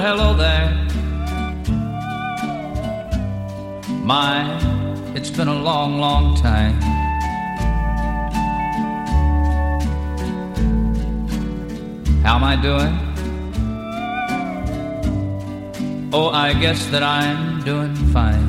hello there. My, it's been a long, long time. How am I doing? Oh, I guess that I'm doing fine.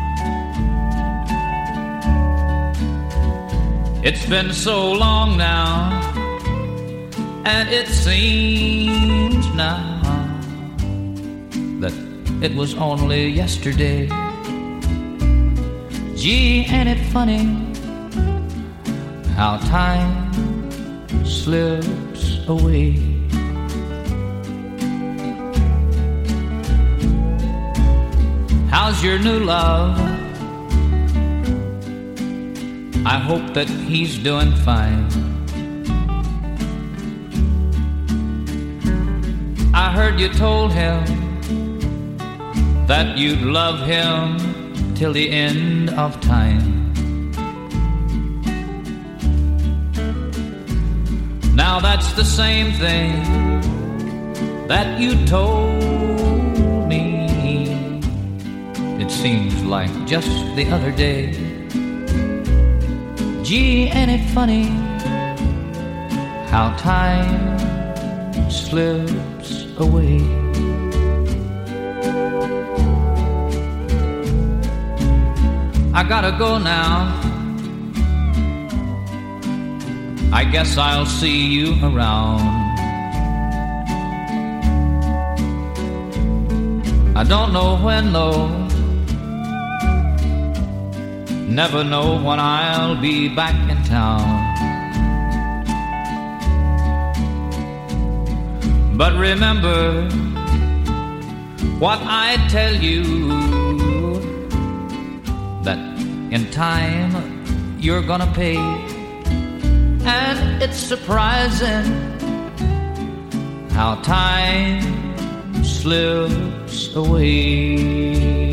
It's been so long now, and it seems now that it was only yesterday. Gee, ain't it funny how time slips away? How's your new love? I hope that he's doing fine. I heard you told him that you'd love him till the end of time. Now that's the same thing that you told me. It seems like just the other day. Gee, ain't it funny how time slips away? I gotta go now. I guess I'll see you around. I don't know when though, never know when I'll be back in town. But remember what I tell you, that in time you're gonna pay. And it's surprising how time slips away.